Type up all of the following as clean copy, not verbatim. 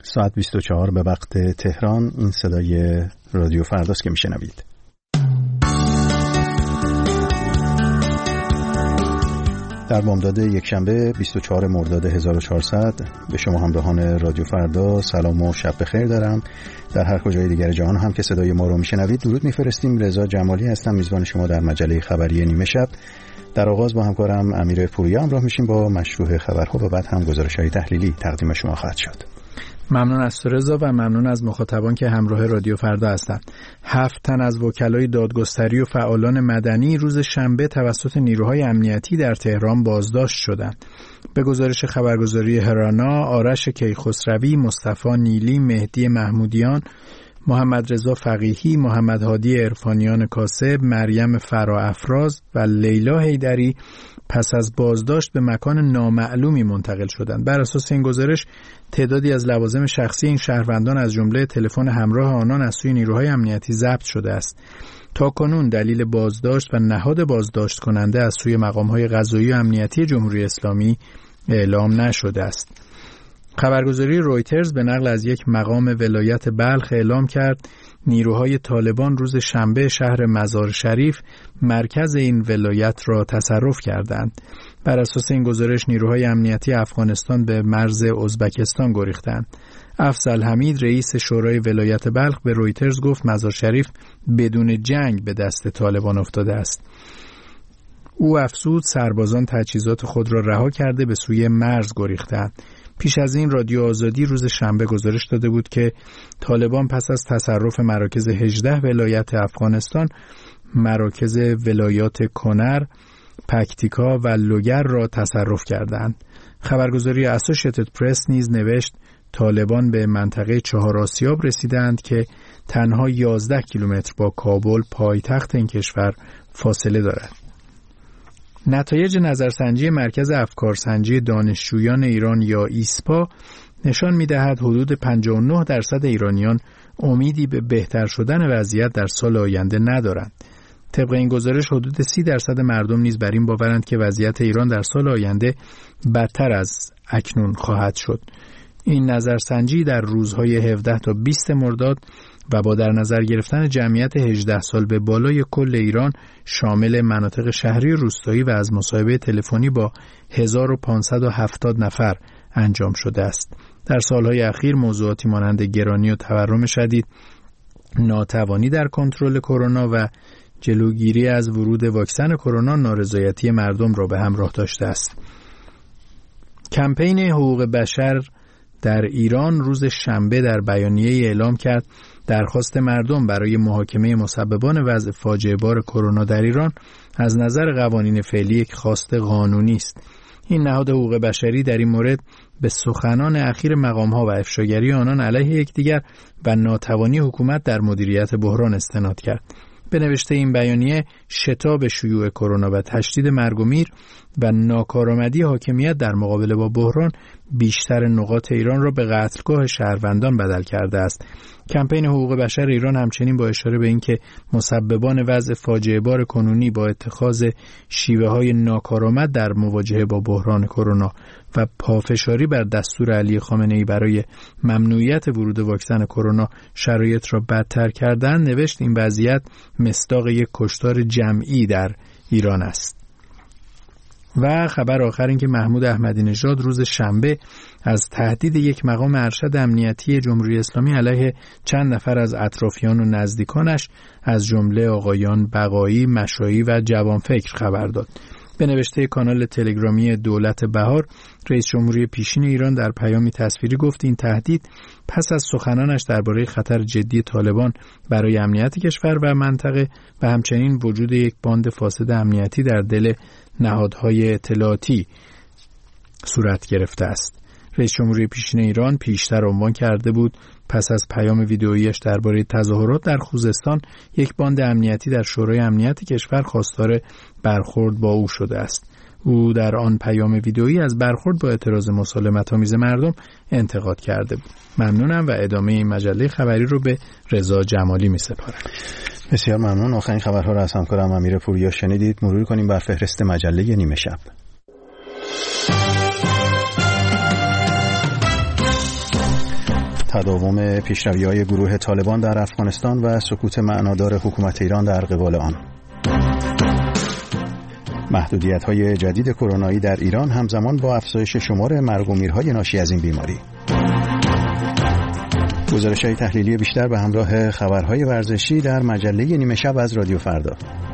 ساعت 24 به وقت تهران. این صدای رادیو فرداست که میشنوید. در بامداد یکشنبه 24 مرداد 1400 به شما همراهان رادیو فردا سلام و شب بخیر دارم. در هر کجای دیگر جهان هم که صدای ما رو میشنوید درود میفرستیم. رضا جمالی هستم، میزبان شما در مجله خبری نیمه شب. در آغاز با همکارم امیر پوریا همراه میشیم با مشروع خبرها و بعد هم گزارش‌های تحلیلی تقدیم شما خواهد شد. ممنون از رضا و ممنون از مخاطبان که همراه رادیو فردا هستند. 7 تن از وکلای دادگستری و فعالان مدنی روز شنبه توسط نیروهای امنیتی در تهران بازداشت شدند. به گزارش خبرگزاری هرانا، آرش کیخسروی، مصطفی نیلی، مهدی محمودیان، محمد رضا فقیهی، محمد هادی عرفانیان کاسب، مریم فراافراز و لیلا حیدری پس از بازداشت به مکان نامعلومی منتقل شدند. بر اساس این گزارش تعدادی از لوازم شخصی این شهروندان از جمله تلفن همراه آنان از سوی نیروهای امنیتی ضبط شده است. تاکنون دلیل بازداشت و نهاد بازداشت کننده از سوی مقام‌های قضایی و امنیتی جمهوری اسلامی اعلام نشده است. خبرگزاری رویترز به نقل از یک مقام ولایت بلخ اعلام کرد نیروهای طالبان روز شنبه شهر مزار شریف مرکز این ولایت را تصرف کردند. بر اساس این گزارش نیروهای امنیتی افغانستان به مرز ازبکستان گریختند. افضل حمید رئیس شورای ولایت بلخ به رویترز گفت مزار شریف بدون جنگ به دست طالبان افتاده است. او افزود سربازان تجهیزات خود را رها کرده به سوی مرز گریختند. پیش از این رادیو آزادی روز شنبه گزارش داده بود که طالبان پس از تصرف مراکز 18 ولایت افغانستان مراکز ولایات کنر، پکتیکا و لوگر را تصرف کردند. خبرگزاری اسوشییتد پرس نیز نوشت طالبان به منطقه چهار آسیاب رسیدند که تنها 11 کیلومتر با کابل پایتخت این کشور فاصله دارد. نتایج نظرسنجی مرکز افکارسنجی دانشجویان ایران یا ایسپا نشان می‌دهد حدود 59% ایرانیان امیدی به بهتر شدن وضعیت در سال آینده ندارند. طبق این گزارش حدود 30% مردم نیز بر این باورند که وضعیت ایران در سال آینده بدتر از اکنون خواهد شد. این نظرسنجی در روزهای 17 تا 20 مرداد و با در نظر گرفتن جمعیت 18 سال به بالای کل ایران شامل مناطق شهری و روستایی و از مصاحبه تلفنی با 1570 نفر انجام شده است. در سالهای اخیر موضوعاتی مانند گرانی و تورم شدید، ناتوانی در کنترل کرونا و جلوگیری از ورود واکسن کرونا نارضایتی مردم را به همراه داشته است. کمپین حقوق بشر در ایران روز شنبه در بیانیه اعلام کرد درخواست مردم برای محاکمه مسببان وضع فاجعه بار کرونا در ایران از نظر قوانین فعلی یک خواست قانونی است. این نهاد حقوق بشری در این مورد به سخنان اخیر مقام‌ها و افشاگری آنان علیه یکدیگر و ناتوانی حکومت در مدیریت بحران استناد کرد. به نوشته این بیانیه شتاب شیوع کرونا و تشدید مرگ و میر و ناکارآمدی حاکمیت در مقابله با بحران بیشتر نقاط ایران را به قتلگاه شهروندان بدل کرده است. کمپین حقوق بشر ایران همچنین با اشاره به اینکه مسببان وضع فاجعه بار کنونی با اتخاذ شیوه‌های ناکارآمد در مواجهه با بحران کرونا و پافشاری بر دستور علی خامنه‌ای برای ممنوعیت ورود واکسن کرونا شرایط را بدتر کردن، نوشت این وضعیت مصداق یک کشتار جمعی در ایران است. و خبر آخر این که محمود احمدی نژاد روز شنبه از تهدید یک مقام ارشد امنیتی جمهوری اسلامی علیه چند نفر از اطرافیان و نزدیکانش از جمله آقایان بقایی، مشایی و جوانفکر خبر داد. به نوشته کانال تلگرامی دولت بهار، رئیس جمهوری پیشین ایران در پیامی تصویری گفت این تهدید پس از سخنانش درباره خطر جدی طالبان برای امنیت کشور و منطقه و همچنین وجود یک باند فاسد امنیتی در دل نهادهای اطلاعاتی صورت گرفته است. رئیس جمهوری پیشین ایران پیشتر عنوان کرده بود پس از پیام ویدئویی‌اش درباره تظاهرات در خوزستان یک باند امنیتی در شورای امنیت کشور خواستار برخورد با او شده است. او در آن پیام ویدئویی از برخورد با اعتراض مسالمت‌آمیز مردم انتقاد کرده بود. ممنونم و ادامه این مجله خبری رو به رضا جمالی می‌سپارم. بسیار ممنون. آخرین خبرها رو از همکارم امیر پوریا شنیدید. مرور کنیم بر فهرست مجله نیمه شب. تداوم پیشروی‌های گروه طالبان در افغانستان و سکوت معنادار حکومت ایران در قبال آن. محدودیت‌های جدید کرونایی در ایران همزمان با افزایش شمار مرگ و میرهای ناشی از این بیماری. گزارش‌های تحلیلی بیشتر به همراه خبرهای ورزشی در مجله نیمه شب از رادیو فردا.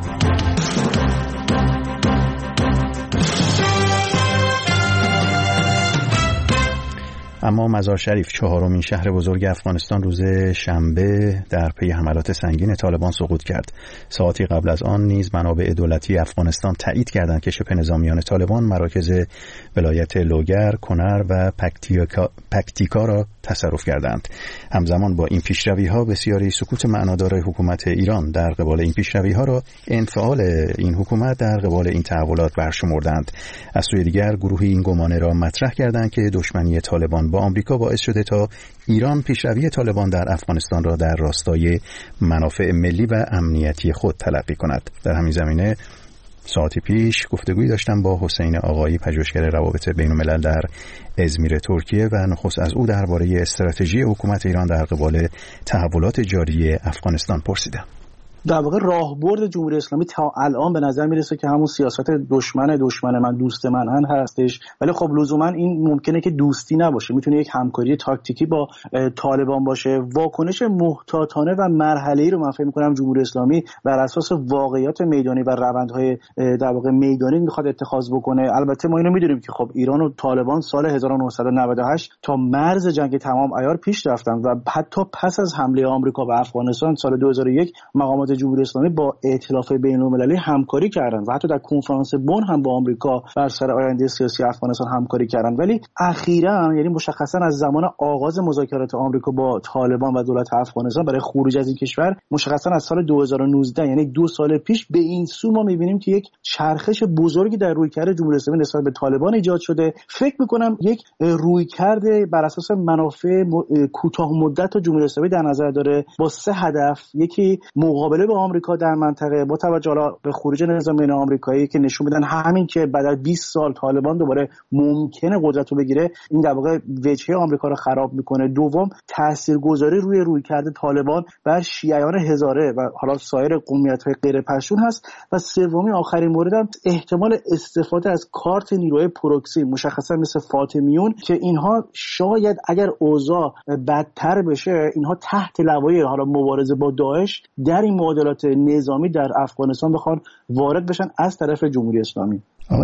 اما مزار شریف، چهارمین شهر بزرگ افغانستان، روز شنبه در پی حملات سنگین طالبان سقوط کرد. ساعتی قبل از آن نیز منابع دولتی افغانستان تایید کردند که شبه نظامیان طالبان مراکز ولایت لوگر، کنر و پکتیکا را تصرف کردند. همزمان با این پیشروی‌ها بسیاری سکوت معنادار حکومت ایران در قبال این پیشروی‌ها را انفعال این حکومت در قبال این تحولات برشمردند. از سوی دیگر گروهی این گمانه را مطرح کردند که دشمنی طالبان با آمریکا باعث شده تا ایران پیشروی طالبان در افغانستان را در راستای منافع ملی و امنیتی خود تلقی کند. در همین زمینه ساعتی پیش گفتگویی داشتم با حسین آقایی، پژوهشگر روابط بین‌الملل در ازمیر ترکیه و نخست از او درباره استراتژی حکومت ایران در قبال تحولات جاری افغانستان پرسیدم. در واقع راهبرد جمهوری اسلامی تا الان به نظر میرسه که همون سیاست دشمن من دوست من هستش، ولی خب لزوما این ممکنه که دوستی نباشه، میتونه یک همکاری تاکتیکی با طالبان باشه. واکنش محتاطانه و مرحله‌ای رو من فکر می‌کنم جمهوری اسلامی بر اساس واقعیات میدانی و روندهای در واقع میدانی میخواد اتخاذ بکنه. البته ما اینو میدونیم که خب ایران و طالبان سال 1998 تا مرز جنگ تمام عیار پیش رفتن و حتی پس از حمله آمریکا به افغانستان سال 2001 مقامات جمهوری اسلامی با ائتلاف بین‌المللی همکاری کردن و حتی در کنفرانس بن هم با آمریکا بر سر آینده سیاسی افغانستان همکاری کردن. ولی اخیراً، یعنی مشخصاً از زمان آغاز مذاکرات آمریکا با طالبان و دولت افغانستان برای خروج از این کشور، مشخصاً از سال 2019 یعنی 2 سال پیش به این سو ما می‌بینیم که یک چرخش بزرگی در رویکرد جمهوری اسلامی نسبت به طالبان ایجاد شده. فکر می‌کنم یک رویکرد بر اساس منافع کوتاه مدت جمهوری اسلامی در نظر داره با 3 هدف. یکی مقابله با آمریکا در منطقه با توجه به خروج نظامیان آمریکایی که نشون میدن همین که بعد از 20 سال طالبان دوباره ممکنه قدرت رو بگیره، این در واقع وجهه آمریکا رو خراب میکنه. دوم، تاثیرگذاری روی رویکرد طالبان بر شیعیان هزاره و حالا سایر قومیت‌های غیر پشتون هست. و سومی آخرین مورد هم احتمال استفاده از کارت نیروهای پروکسی، مشخصا مثل فاطمیون، که اینها شاید اگر اوضاع بدتر بشه اینها تحت لوای حالا مبارزه با داعش در این معادلات نظامی در افغانستان بخوان وارد بشن از طرف جمهوری اسلامی.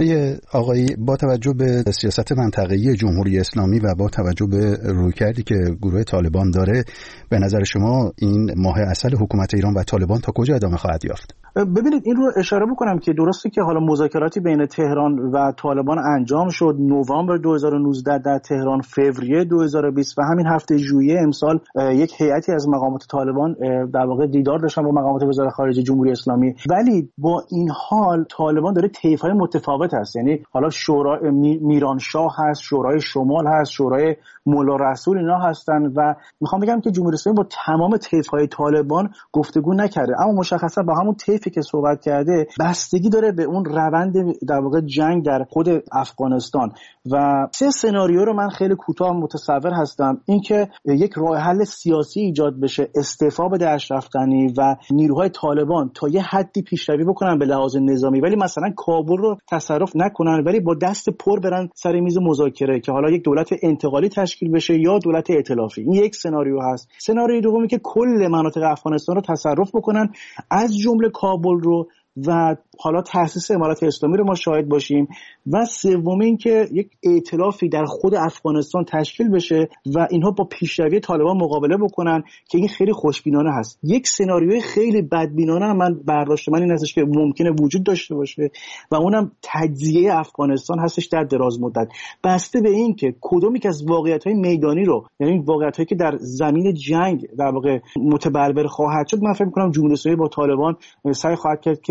آقای با توجه به سیاست منطقه‌ای جمهوری اسلامی و با توجه به رویکردی که گروه طالبان داره، به نظر شما این ماه عسل حکومت ایران و طالبان تا کجا ادامه خواهد یافت؟ ببینید، این رو اشاره بکنم که درسته که حالا مذاکراتی بین تهران و طالبان انجام شد نوامبر 2019 در تهران، فوریه 2020 و همین هفته ژوئیه امسال یک هیئتی از مقامات طالبان در واقع دیدار داشتن با مقامات وزارت خارجه جمهوری اسلامی. ولی با این حال طالبان داره طیف‌های متفاوت هست، یعنی حالا شورای میرانشاه هست، شورای شمال هست، شورای مولا رسول اینا هستن و میخوام بگم که جمهوری اسلامی با تمام طیف‌های طالبان گفتگو نکرده، اما مشخصا با همون طیفی که صحبت کرده بستگی داره به اون روند در واقع جنگ در خود افغانستان. و 3 سناریو رو من خیلی کوتاه متصور هستم. اینکه یک راه حل سیاسی ایجاد بشه، استعفا بده اشرف غنی و نیروهای طالبان تا یه حدی پیشروی بکنن به لحاظ نظامی، ولی مثلا کابل رو تصرف نکنن، ولی با دست پر برن سر میز مذاکره که حالا یک دولت انتقالی تشکیل بشه یا دولت ائتلافی. این یک سناریو هست. سناریوی دومی که کل مناطق افغانستان رو تصرف بکنن، از جمله کابل رو و حالا تأسیس امارت اسلامی رو ما شاهد باشیم. و سوم این که یک ائتلافی در خود افغانستان تشکیل بشه و اینها با پیشروی طالبان مقابله بکنن که این خیلی خوشبینانه هست. یک سناریوی خیلی بدبینانه من برداشت من این هستش که ممکنه وجود داشته باشه و اونم تجزیه افغانستان هستش در دراز مدت، بسته به این که کدومی که از واقعیت‌های میدانی رو، یعنی واقعیت‌هایی که در زمین جنگ در واقع متبلور خواهد شد، من فکر می‌کنم جمهوری اسلامی با طالبان سعی خواهد کرد که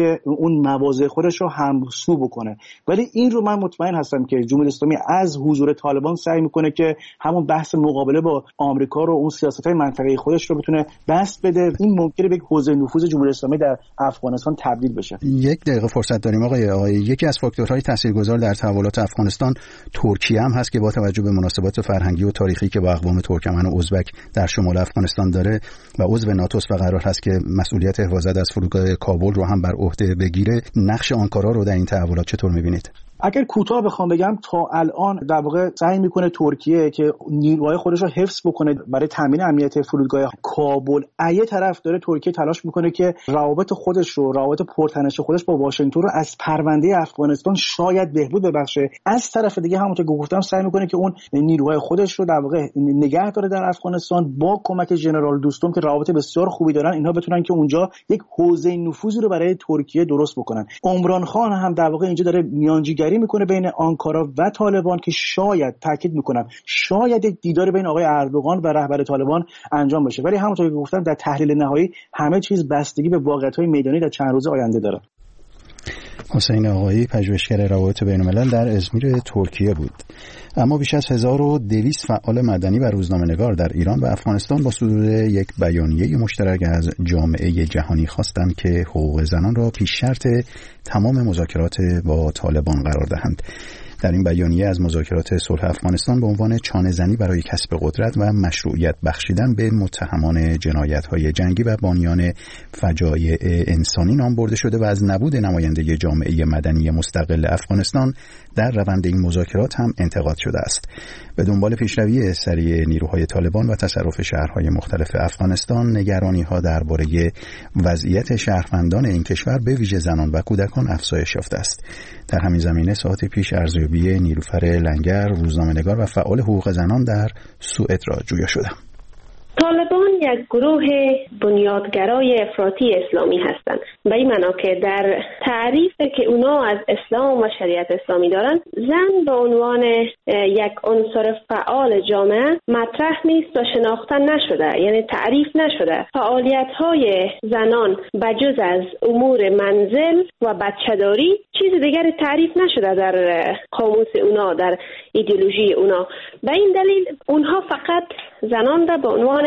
که اون مواضع خودش رو همسو بکنه. ولی این رو من مطمئن هستم که جمهوری اسلامی از حضور طالبان سعی میکنه که همون بحث مقابله با آمریکا رو، اون سیاست‌های منطقه‌ای خودش رو بتونه بسط بده. این ممکنه به حوزه نفوذ جمهوری اسلامی در افغانستان تبدیل بشه. یک دقیقه فرصت داریم آقای یکی از فاکتورهای تاثیرگذار در تحولات افغانستان ترکیه هم هست که با توجه به مناسبات فرهنگی و تاریخی که با اقوام ترکمن و ازبک در شمال افغانستان داره و عضو ناتو و قرار هست که مسئولیت حفاظت از فرودگاه کابل رو هم بر عهده بگیره، نقش آنکارا رو در این تحولات چطور می‌بینید؟ اگر کوتاه بخوام بگم، تا الان در واقع سعی میکنه ترکیه که نیروهای خودش رو حفظ بکنه برای تامین امنیت فرودگاه کابل. یه طرف داره ترکیه تلاش میکنه که روابط خودش رو، روابط پرتنش خودش با واشنگتن رو از پرونده افغانستان شاید بهبود ببخشه. از طرف دیگه همونطور که گفتم سعی میکنه که اون نیروهای خودش رو در واقع نگه داره در افغانستان با کمک ژنرال دوستم که روابط بسیار خوبی دارن، اینها بتونن که اونجا یک حوزه نفوذی رو برای ترکیه درست بکنن. عمران خان هم در واقع اینجا داره میانجیگری میکنه بین آنکارا و طالبان که شاید، تاکید میکنم، شاید یک دیدار بین آقای اردوغان و رهبر طالبان انجام بشه. ولی همونطور که گفتم در تحلیل نهایی همه چیز بستگی به واقعیت‌های میدانی در چند روز آینده داره. حسین آقایی، پژوهشگر روابط بین‌الملل در ازمیر ترکیه بود. اما بیش از 1200 فعال مدنی و روزنامه‌نگار در ایران و افغانستان با صدور یک بیانیه مشترک از جامعه جهانی خواستند که حقوق زنان را پیش شرط تمام مذاکرات با طالبان قرار دهند. در این بیانیه از مذاکرات صلح افغانستان به عنوان چانه‌زنی برای کسب قدرت و مشروعیت بخشیدن به متهمان جنایت‌های جنگی و بانیان فجایع انسانی نام برده شده و از نبود نماینده جامعه مدنی مستقل افغانستان در روند این مذاکرات هم انتقاد شده است. به دنبال پیشروی سریع نیروهای طالبان و تصرف شهرهای مختلف افغانستان، نگرانی‌ها درباره وضعیت شهروندان این کشور به ویژه زنان و کودکان افزایش یافته است. در همین زمینه ساعت پیش ارزیابی نیلوفر لنگر، روزنامه‌نگار و فعال حقوق زنان در سوئد را جویا شدم. طالبان یک گروه بنیادگرای افراطی اسلامی هستند. به این معنا که در تعریفی که اونا از اسلام و شریعت اسلامی دارن، زن به عنوان یک عنصر فعال جامعه مطرح نیست و شناخته نشده، یعنی تعریف نشده. فعالیت‌های زنان بجز از امور منزل و بچه‌داری چیز دیگری تعریف نشده در قاموس اونا، در ایدئولوژی اونا. به این دلیل اونها فقط زنان را به عنوان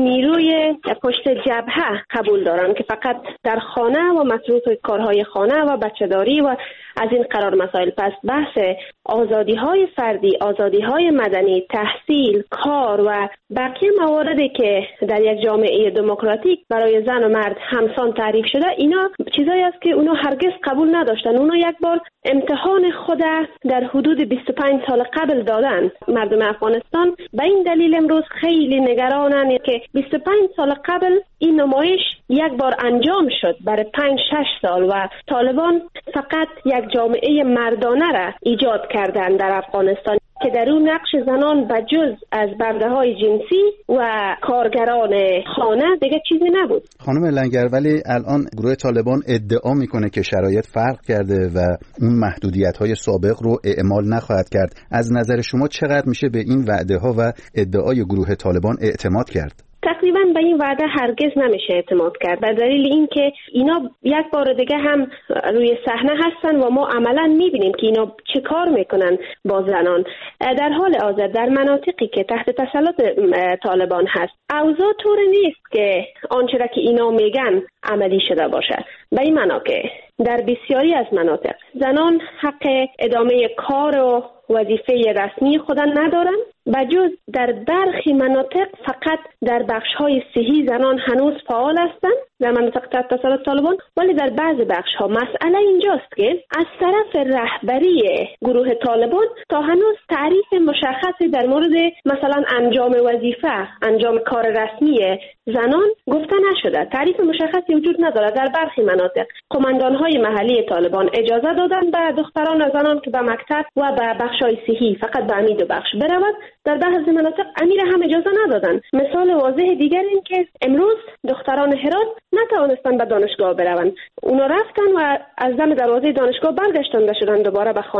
نیروی پشت جبهه قبول دارن که فقط در خانه و مصروف کارهای خانه و بچه‌داری و از این قرار مسائل. پس بحث آزادی‌های فردی، آزادی‌های مدنی، تحصیل، کار و بقیه مواردی که در یک جامعه دموکراتیک برای زن و مرد همسان تعریف شده، اینا چیزایی است که اونا هرگز قبول نداشتن. اونا یک بار امتحان خود در حدود 25 سال قبل دادن مردم افغانستان. به این دلیل امروز خیلی نگرانن که 25 سال قبل این نمایش یک بار انجام شد برای 5-6 سال و طالبان فقط یک جامعه مردانه را ایجاد کردن در افغانستان که در اون نقش زنان بجز از برده‌های جنسی و کارگران خانه دیگه چیزی نبود. خانم لنگر، ولی الان گروه طالبان ادعا میکنه که شرایط فرق کرده و اون محدودیت‌های سابق رو اعمال نخواهد کرد. از نظر شما چقدر میشه به این وعده‌ها و ادعای گروه طالبان اعتماد کرد؟ تقریبا به این وعده هرگز نمیشه اعتماد کرد، به دلیل اینکه اینا یک بار دیگه هم روی صحنه هستن و ما عملا میبینیم که اینا چه کار میکنن با زنان. در حال حاضر در مناطقی که تحت تسلط طالبان هست، اوضاع طور نیست که آنچه را که اینا میگن عملی شده باشه. به این معنا که در بسیاری از مناطق زنان حق ادامه کار و وظیفه رسمی خودن ندارن، بجز در برخی مناطق فقط در بخش‌های صحی زنان هنوز فعال هستند در مناطق تحت تسلط طالبان. ولی در بعض بخش‌ها مسئله اینجاست که از طرف رهبری گروه طالبان تا هنوز تعریف مشخصی در مورد مثلا انجام وظیفه، انجام کار رسمی زنان گفته نشده. تعریف مشخصی وجود نداره. در برخی مناطق قماندان‌های محلی طالبان اجازه دادن به دختران و زنان که به مکتب و به بخش‌های صحی فقط به امید و بخش برود. در بعضی مناطق امیر هم اجازه ندادن. مثال واضح دیگر این که امروز دختران هرات نتوانستن به دانشگاه بروند. اونا رفتن و از دم دروازه دانشگاه برگشتن شدن دوباره به خانه.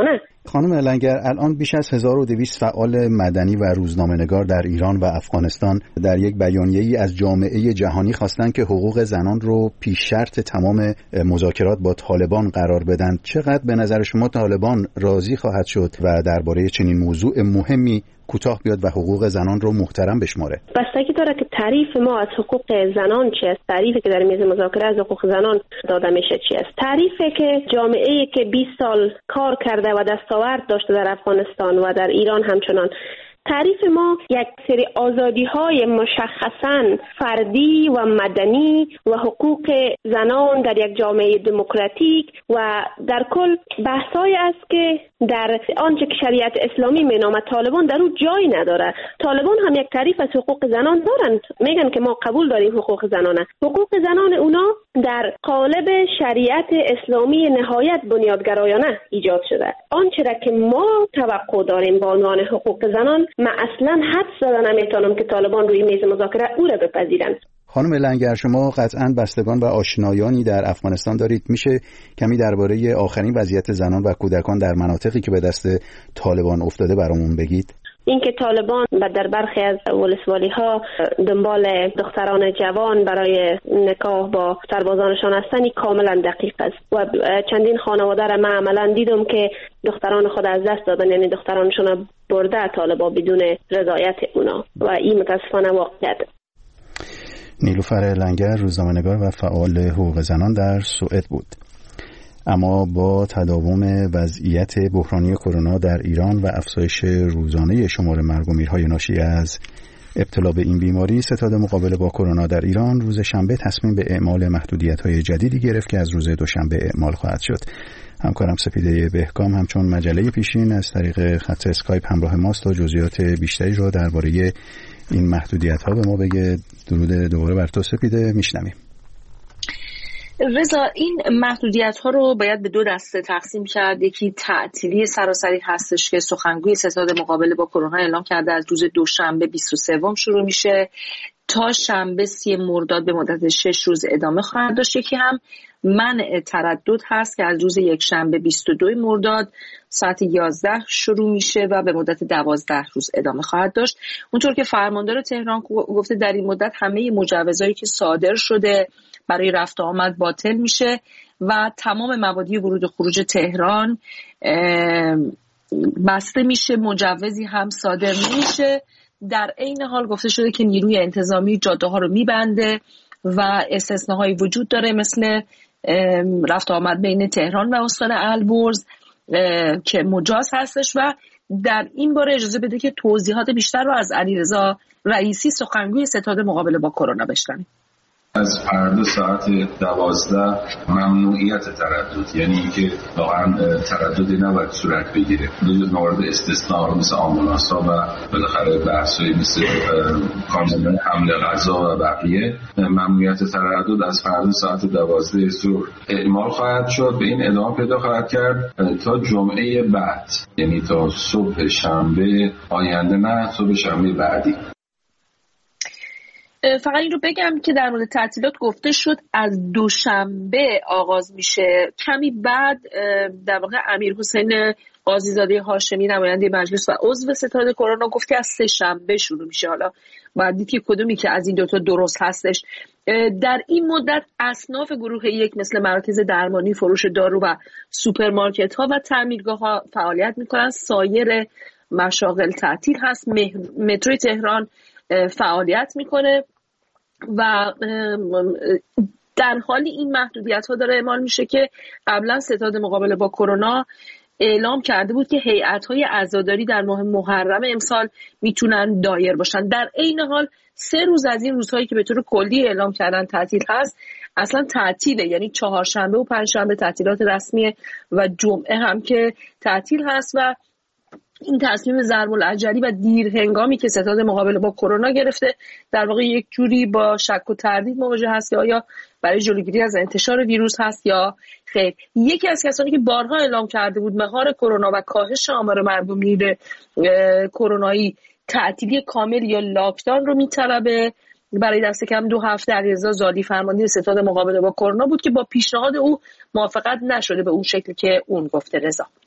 خانم لنگر، الان بیش از 1200 فعال مدنی و روزنامه‌نگار در ایران و افغانستان در یک بیانیه‌ای از جامعه جهانی خواستند که حقوق زنان رو پیش شرط تمام مذاکرات با طالبان قرار بدن. چقدر به نظر شما طالبان راضی خواهد شد و درباره چنین موضوع مهمی کوتاه بیاد و حقوق زنان رو محترم بشماره؟ بستگی داره که تعریف ما از حقوق زنان چی است، تعریفی که در میز مذاکره از حقوق زنان داده میشه چی است. تعریفی که جامعه‌ای که 20 سال کار کرده و دستاورد داشته در افغانستان و در ایران همچنان، تعریف ما یک سری آزادی‌های مشخصاً فردی و مدنی و حقوق زنان در یک جامعه دموکراتیک و در کل بحث‌هایی است که در آنچه که شریعت اسلامی مینامد طالبان در اون جای نداره. طالبان هم یک تعریف از حقوق زنان دارند، میگن که ما قبول داریم حقوق زنانه. حقوق زنان اونا در قالب شریعت اسلامی نهایت بنیادگرایانه ایجاد شده. آنچه را که ما توقع داریم به عنوان حقوق زنان، من اصلا حدس زدن نمیتونم که طالبان روی میز مذاکره او را بپذیرند. خانم لنگر، شما قطعاً بستگان و آشنایانی در افغانستان دارید. میشه کمی درباره آخرین وضعیت زنان و کودکان در مناطقی که به دست طالبان افتاده برامون بگید؟ اینکه طالبان در برخی از ولسوالی‌ها دنبال دختران جوان برای نکاح با سربازانشان هستند کاملا دقیق است و چندین خانواده را من عملا دیدم که دختران خود از دست دادن، یعنی دخترانشون برده طالبان بدون رضایت اونا و این متاسفانه واقعیت. نیلوفر لنگر، روزنامه‌نگار و فعال حقوق زنان در سوئد بود. اما با تداوم وضعیت بحرانی کرونا در ایران و افزایش روزانه شمار مرگ و میرهای ناشی از ابتلا به این بیماری، ستاد مقابله با کرونا در ایران روز شنبه تصمیم به اعمال محدودیت‌های جدیدی گرفت که از روز دوشنبه اعمال خواهد شد. همکارم سپیده بهکام همچون مجله پیشین از طریق خط اسکایپ همراه ماست تا جزئیات بیشتری رو درباره این محدودیت‌ها به ما بگه. درود دوباره بر تو سپیده، میشنویم. رضا، این محدودیت‌ها رو باید به دو دسته تقسیم کرد. یکی تعطیلی سراسری هستش که سخنگوی ستاد مقابله با کرونا اعلام کرده از روز دوشنبه 23 شروع میشه تا شنبه 30 مرداد به مدت 6 روز ادامه خواهد داشت. یکی هم منع تردد هست که از روز یکشنبه 22 مرداد ساعت 11 شروع میشه و به مدت 12 روز ادامه خواهد داشت. اونطور که فرماندار تهران گفته در این مدت همه مجوزهایی که صادر شده برای رفت و آمد باطل میشه و تمام مبادی ورود و خروج تهران بسته میشه، مجوزی هم صادر نمیشه. در عین حال گفته شده که نیروی انتظامی جاده ها رو میبنده و استثناهایی وجود داره مثل رفت و آمد بین تهران و استان البرز که مجاز هستش و در این باره اجازه بده که توضیحات بیشتر رو از علیرضا رئیسی سخنگوی ستاد مقابله با کرونا بشنویم. از فردا ساعت 12 ممنوعیت تردد، یعنی که واقعا ترددی نباید صورت بگیره. مورد استثناء مثل آمبولانس‌ها و بالاخره بحث‌های مثل کامیون حمل غذا و بقیه، ممنوعیت تردد از فردا ساعت 12 ظهر اعمال خواهد شد. به این ادامه پیدا خواهد کرد تا جمعه بعد، یعنی تا صبح شنبه آینده، نه صبح شنبه بعدی. فقط این رو بگم که در مورد تعطیلات گفته شد از دوشنبه آغاز میشه. کمی بعد در واقع امیر حسین قاضیزاده هاشمی نماینده مجلس و عضو ستاد کرونا گفت که از سه شنبه شروع میشه. حالا باید دید که کدومی که از این دوتا درست هستش. در این مدت اصناف گروه یک مثل مراکز درمانی، فروش دارو و سوپرمارکت ها و تعمیرگاه ها فعالیت میکنن. سایر مشاغل تعطیل هست. مترو تهران فعالیت میکنه و در حالی این محدودیت ها داره اعمال میشه که قبلا ستاد مقابله با کرونا اعلام کرده بود که هیئت های عزاداری در ماه محرم امسال میتونن دایر باشن. در عین حال 3 روز از این روزهایی که به طور کلی اعلام کردن تعطیل هست اصلا تعطیله، یعنی چهارشنبه و پنجشنبه تعطیلات رسمیه و جمعه هم که تعطیل هست و این تصمیم ضرب‌العجلی و دیر هنگامی که ستاد مقابله با کرونا گرفته در واقع یک جوری با شک و تردید مواجه هست که آیا برای جلوگیری از انتشار ویروس هست یا خیر. یکی از کسانی که بارها اعلام کرده بود مهار کرونا و کاهش آمار مرگ و میر کرونایی تعطیلی کامل یا لاکداون رو میطلبه برای دست کم 2 هفته، علیرضا زالی فرمانده ستاد مقابله با کرونا بود که با پیشنهاد او موافقت نشده به اون شکلی که اون گفته. رضا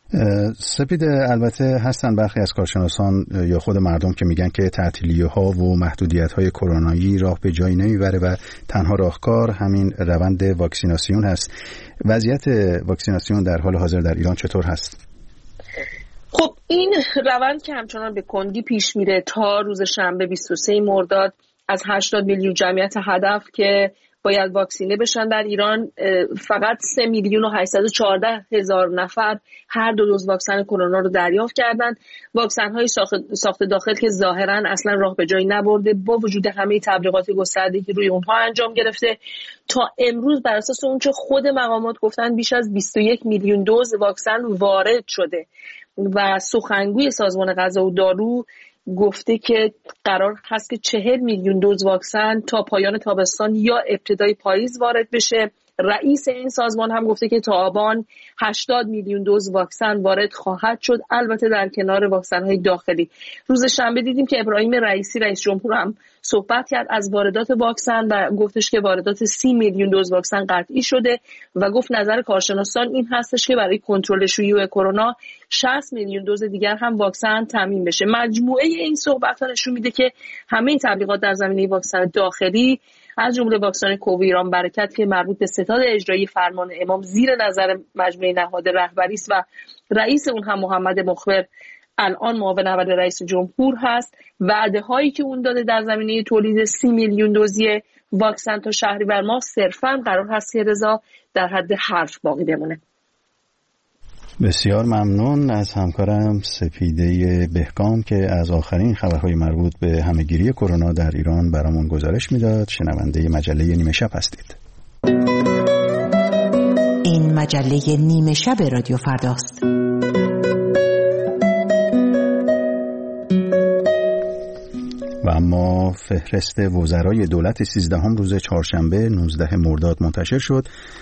سپید، البته هستن برخی از کارشناسان یا خود مردم که میگن که تعطیلی‌ها و محدودیت‌های کرونایی راه به جایی نمیبره و تنها راهکار همین روند واکسیناسیون هست. وضعیت واکسیناسیون در حال حاضر در ایران چطور هست؟ خب این روند که همچنان به کندی پیش میره تا روز شنبه 23 مرداد از 80 میلیون جمعیت هدف که باید واکسینه بشن در ایران، فقط 3,814,000 نفر هر دو دوز واکسن کرونا رو دریافت کردن. واکسن‌های ساخت داخل که ظاهراً اصلا راه به جایی نبرده با وجود همه تبلیغات گسترده که روی اونها انجام گرفته، تا امروز بر اساس اون که خود مقامات گفتن بیش از 21 میلیون دوز واکسن وارد شده و سخنگوی سازمان غذا و دارو گفته که قرار هست که 40 میلیون دوز واکسن تا پایان تابستان یا ابتدای پاییز وارد بشه. رئیس این سازمان هم گفته که تا آبان 80 میلیون دوز واکسن وارد خواهد شد، البته در کنار واکسن‌های داخلی. روز شنبه دیدیم که ابراهیم رئیسی رئیس جمهور هم صحبت کرد از واردات واکسن و گفتش که واردات 30 میلیون دوز واکسن قطعی شده و گفت نظر کارشناسان این هستش که برای کنترل شیوع کرونا 60 میلیون دوز دیگر هم واکسن تامین بشه. مجموعه این صحبت‌ها نشون میده که همه تبلیغات در زمینه واکسن داخلی از جمله واکسن کوویران برکت که مربوط به ستاد اجرایی فرمان امام زیر نظر مجموعه نهاد رهبری است و رئیس اون هم محمد مخبر الان معاون اول رئیس جمهور هست، وعده هایی که اون داده در زمینه تولید 30 میلیون دوزی واکسن تا شهریور ماه صرفاً قرار هست که رضا در حد حرف باقی بمونه. بسیار ممنون از همکارم سپیده بهکام که از آخرین خبرهای مربوط به همهگیری کرونا در ایران برامون گزارش میداد. شنونده مجله نیمه شب هستید. این مجله نیمه شب رادیو فرداست. و اما فهرست وزرای دولت 13 روز چهارشنبه 19 مرداد منتشر شد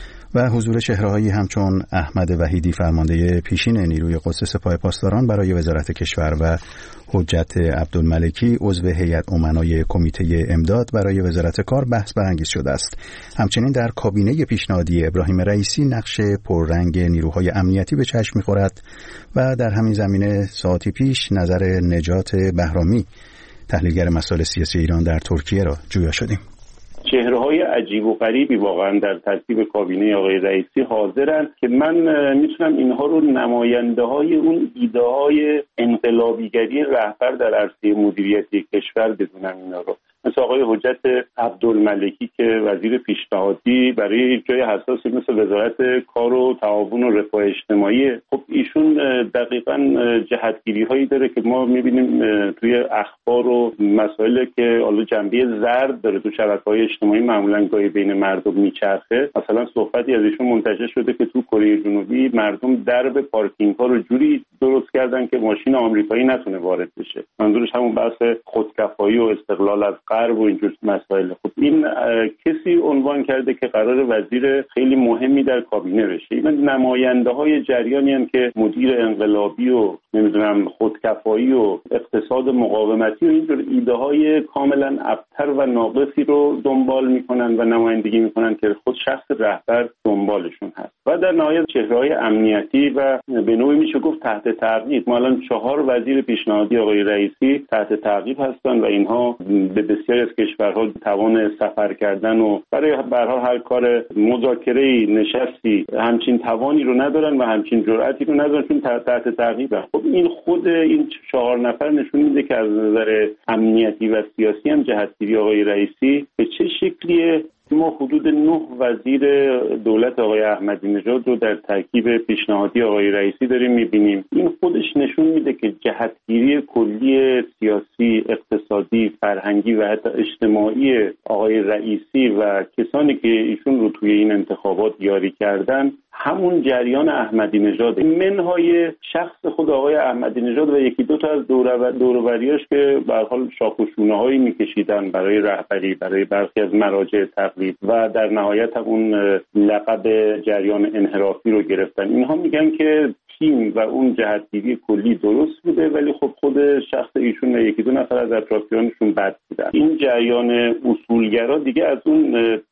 و حضور چهره‌هایی همچون احمد وحیدی فرمانده پیشین نیروی قدس سپاه پاسداران برای وزارت کشور و حجت عبدالملکی عضو هیئت امنای کمیته امداد برای وزارت کار بحث برانگیز شده است. همچنین در کابینه پیشنهادی ابراهیم رئیسی نقش پررنگ نیروهای امنیتی به چشم می‌خورد و در همین زمینه ساعتی پیش نظر نجات بهرامی تحلیلگر مسائل سیاسی ایران در ترکیه را جویا شدیم. چهره‌های عجیب و غریبی واقعا در ترکیب کابینه آقای رئیسی حاضرن که من میتونم اینها رو نماینده‌های اون ایده‌های انقلابیگری رهبر در عرصه مدیریتی کشور بدونم اینا رو، مثل آقای حجت عبدالملکی که وزیر پیشنهادی برای جای حساسی مثل وزارت کار و تعاون و رفاه اجتماعی. خب ایشون دقیقاً جهتگیری‌هایی داره که ما می‌بینیم توی اخبار و مسائلی که حالا جنبه زرد داره تو شبکه‌های اجتماعی معمولاً گاهی بین مردم میچرخه. مثلا صحبتی از ایشون منتشر شده که تو کره جنوبی مردم درب پارکینگ‌ها رو جوری درست کردن که ماشین آمریکایی نتونه وارد بشه. منظورش همون بحث خودکفایی و استقلال از غرب و اینجور مسائل. خب این کسی عنوان کرده که قرار وزیر خیلی مهمی در کابینه بشه. این نماینده‌های جریانی هستند که مدیر انقلابی و نمیدونم خودکفایی و اقتصاد مقاومتی و اینجور ایده‌های کاملا ابتر و ناقصی رو دنبال میکنن و نمایندگی میکنن که خود شخص رهبر دنبالشون هست. و در نهایت چهره‌های امنیتی و به نوعی میشه گفت تحت تعقیب. ما الان 4 وزیر پیشنهادی آقای رئیسی تحت تعقیب هستن و اینها به بسیاری از کشورها توان سفر کردن و برای به هر حال هر کار مذاکره‌ای نشستی همچین توانی رو ندارن و همچین جرأتی رو ندارن چون تحت تعقیبن. خب این خود این 4 نفر نشون میده که از نظر امنیتی و سیاسی هم جهتگیری آقای رئیسی به چه شکلیه. ما حدود 9 وزیر دولت آقای احمدی نژاد رو در ترکیب پیشنهادی آقای رئیسی داریم می‌بینیم. این خودش نشون میده که جهتگیری کلی سیاسی، اقتصادی، فرهنگی و حتی اجتماعی آقای رئیسی و کسانی که ایشون رو توی این انتخابات یاری کردن همون جریان احمدی نژاد، منهای شخص خود آقای احمدی نژاد و یکی دو تا از دور و بریاش که به هر حال شاخ و شونه‌هایی می‌کشیدن برای رهبری، برای برخی از مراجع تقلید و در نهایت هم اون لقب جریان انحرافی رو گرفتن. اینها میگن که تیم و اون جهتگیری کلی درست بوده ولی خب خود شخص ایشون و یکی دو نفر از اطرافیانشون بد بودن. این جریان اصولگرا دیگه از اون پوست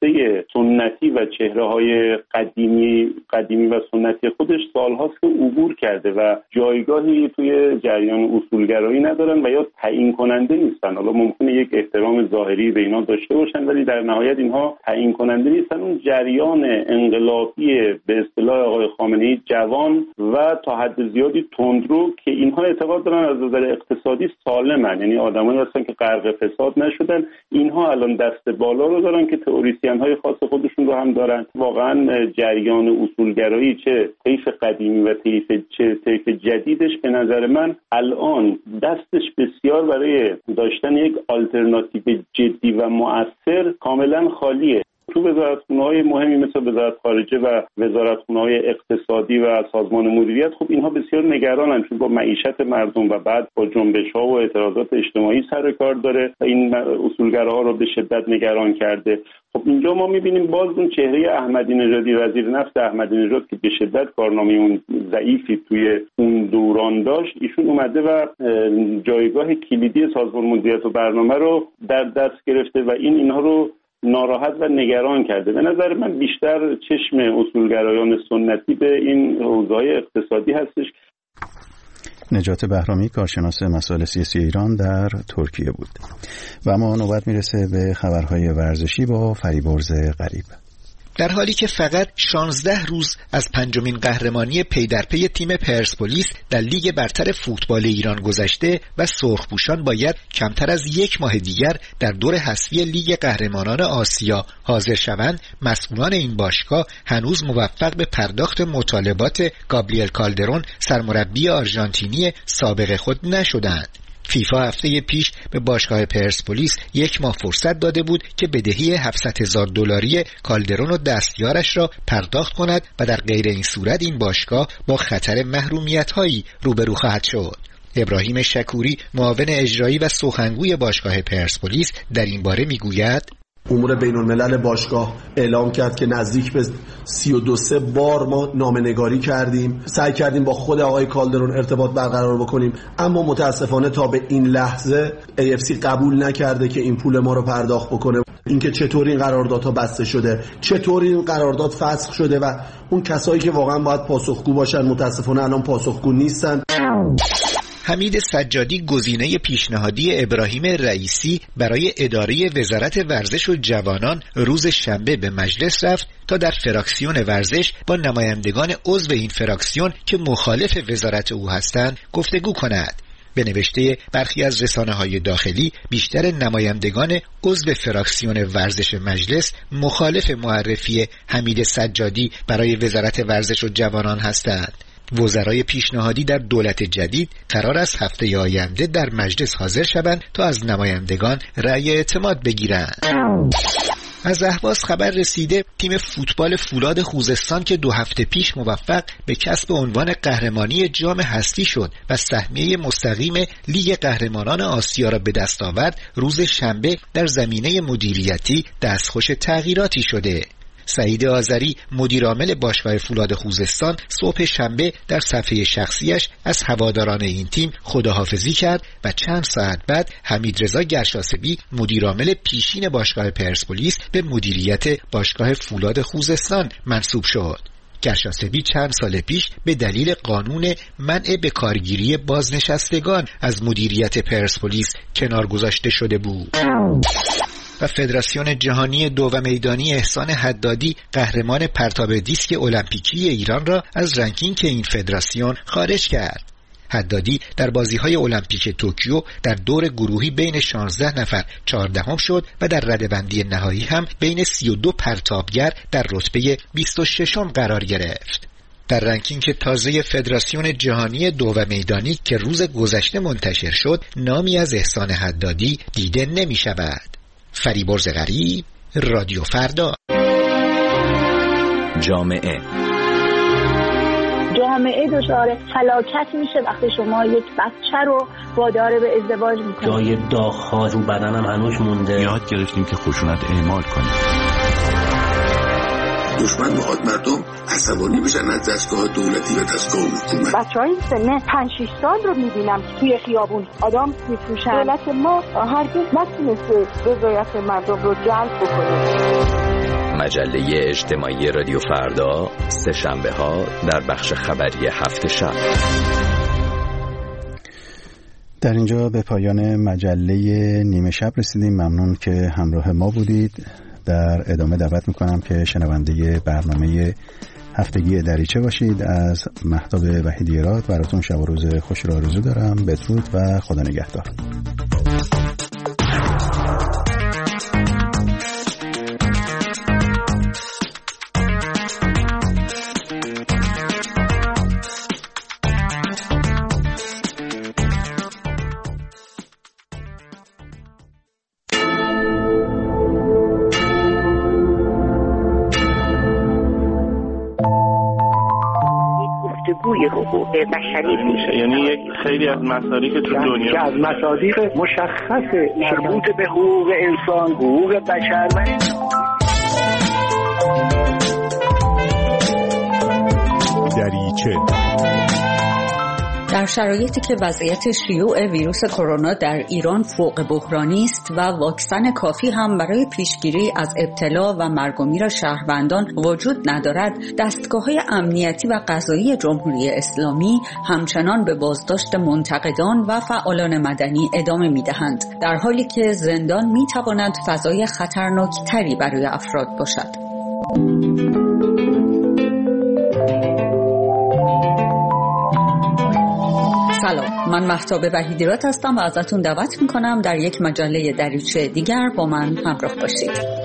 هسته سنتی و چهره‌های قدیمی و سنتی خودش سال‌هاست که عبور کرده و جایگاهی توی جریان اصولگرایی ندارن و یا تعیین کننده نیستن. حالا ممکنه یک احترام ظاهری به اینا داشته باشن ولی در نهایت اینها تعیین کننده نیستن. اون جریان انقلابی به اصطلاح آقای خامنه‌ای جوان و تا حد زیادی تندرو که اینها اعتقاد دارن از نظر اقتصادی سالمن، یعنی آدمایی هستن که غرق فساد نشدن، اینها الان دست بالا رو دارن که تئوریسین خاص خودشون رو هم دارن. واقعا جریان اصولگرایی چه طیف قدیمی و چه طیف جدیدش به نظر من الان دستش بسیار برای داشتن یک آلترناتیو جدی و مؤثر کاملا خالیه. تو وزارتخونه‌های مهمی مثل وزارت خارجه و وزارتخونه‌های اقتصادی و سازمان مدیریت خب اینها بسیار نگرانن چون با معیشت مردم و بعد با جنبش‌ها و اعتراضات اجتماعی سر کار داره و این اصولگراها رو به شدت نگران کرده. خب اینجا ما می‌بینیم باز اون چهره احمدی نژادی، وزیر نفت احمدی نژاد که به شدت کارنامه اون ضعیفی توی اون دوران داشت، ایشون اومده و جایگاه کلیدی سازمان مدیریت و برنامه رو در دست گرفته و اینها رو ناراحت و نگران کرده. به نظر من بیشتر چشم اصولگرایان سنتی به این حوزه‌های اقتصادی هستش. نجات بهرامی، کارشناس مسائل سیاسی ایران در ترکیه بود. و اما نوبت میرسه به خبرهای ورزشی با فریبرز غریب. در حالی که فقط 16 روز از پنجمین قهرمانی پی در پی تیم پرسپولیس در لیگ برتر فوتبال ایران گذشته و سرخپوشان باید کمتر از یک ماه دیگر در دور حذفی لیگ قهرمانان آسیا حاضر شوند، مسئولان این باشگاه هنوز موفق به پرداخت مطالبات گابریل کالدرون سرمربی آرژانتینی سابق خود نشدند. فیفا هفته پیش به باشگاه پرسپولیس یک ماه فرصت داده بود که بدهی $700,000 کالدرون و دستیارش را پرداخت کند و در غیر این صورت این باشگاه با خطر محرومیت‌هایی روبرو خواهد شد. ابراهیم شکوری، معاون اجرایی و سخنگوی باشگاه پرسپولیس، در این باره میگوید: امور بین الملل باشگاه اعلام کرد که نزدیک به 32 بار ما نامه‌نگاری کردیم، سعی کردیم با خود آقای کالدرون ارتباط برقرار بکنیم، اما متاسفانه تا به این لحظه AFC قبول نکرده که این پول ما رو پرداخت بکنه. اینکه چطور این قراردادها بسته شده، چطور این قرارداد فسخ شده و اون کسایی که واقعا باید پاسخگو باشن متاسفانه الان پاسخگو نیستن. حمید سجادی، گزینه پیشنهادی ابراهیم رئیسی برای اداره وزارت ورزش و جوانان، روز شنبه به مجلس رفت تا در فراکسیون ورزش با نمایندگان عضو این فراکسیون که مخالف وزارت او هستند گفتگو کند. به نوشته برخی از رسانه‌های داخلی، بیشتر نمایندگان عضو فراکسیون ورزش مجلس مخالف معرفی حمید سجادی برای وزارت ورزش و جوانان هستند. وزرای پیشنهادی در دولت جدید قرار است هفته آینده در مجلس حاضر شوند تا از نمایندگان رأی اعتماد بگیرند. از اهواز خبر رسیده تیم فوتبال فولاد خوزستان که 2 هفته پیش موفق به کسب عنوان قهرمانی جام هستی شد و سهمیه مستقیم لیگ قهرمانان آسیا را به دست آورد، روز شنبه در زمینه مدیریتی دستخوش تغییراتی شده. سعید آذری، مدیرعامل باشگاه فولاد خوزستان، صبح شنبه در صفحه شخصیش از هواداران این تیم خداحافظی کرد و چند ساعت بعد حمیدرضا گرشاسبی، مدیرعامل پیشین باشگاه پرسپولیس، به مدیریت باشگاه فولاد خوزستان منصوب شد. گرشاسبی چند سال پیش به دلیل قانون منع به کارگیری بازنشستگان از مدیریت پرسپولیس کنار گذاشته شده بود. و فدراسیون جهانی دو و میدانی احسان حدادی، قهرمان پرتاب دیسک المپیکی ایران را از رنکینگ این فدراسیون خارج کرد. حدادی در بازی‌های المپیک توکیو در دور گروهی بین 16 نفر 14ام شد و در رده‌بندی نهایی هم بین 32 پرتابگر در رتبه 26م قرار گرفت. در رنکینگ تازه فدراسیون جهانی دو و میدانی که روز گذشته منتشر شد، نامی از احسان حدادی دیده نمی شود. فریبرز غریب، رادیو فردا. جامعه دچار فلاکت میشه وقتی شما یک بچه رو وادار به ازدواج میکنید. جای داغ‌ها رو بدنم هنوز مونده. یاد گرفتیم که خشونت اعمال کنیم. دشمن میخواد مردم عصبانی بشن از دستگاه دولتی و دستگاه حکومت. بچه‌های سن 5-6 سال رو میبینم توی خیابون آدم میفروشن. دولت ما هرگز نتونسته رضایت مردم رو جلب بکنه. مجله اجتماعی رادیو فردا، سه شنبه ها در بخش خبری هفت شب. در اینجا به پایان مجله نیمه شب رسیدیم. ممنون که همراه ما بودید. در ادامه دعوت میکنم که شنونده برنامه هفتگی دریچه باشید. از مهتاب وحیدی‌راد براتون شب و روز خوش را آرزو دارم. بدرود و خدا نگهدار. حقوق بشری میشه، یعنی یک خیلی از مصادیق تو دنیا که از مصادیق مشخص مربوط به حقوق انسان، حقوق بشر دریچه. در شرایطی که وضعیت شیوع ویروس کرونا در ایران فوق بحرانی است و واکسن کافی هم برای پیشگیری از ابتلا و مرگ و میر شهروندان وجود ندارد، دستگاه‌های امنیتی و قضایی جمهوری اسلامی همچنان به بازداشت منتقدان و فعالان مدنی ادامه می‌دهند، در حالی که زندان می‌تواند فضای خطرناک‌تری برای افراد باشد. سلام، من مهتاب وحیدی‌راد هستم و ازتون دعوت میکنم در یک مجله دریچه دیگر با من همراه باشید.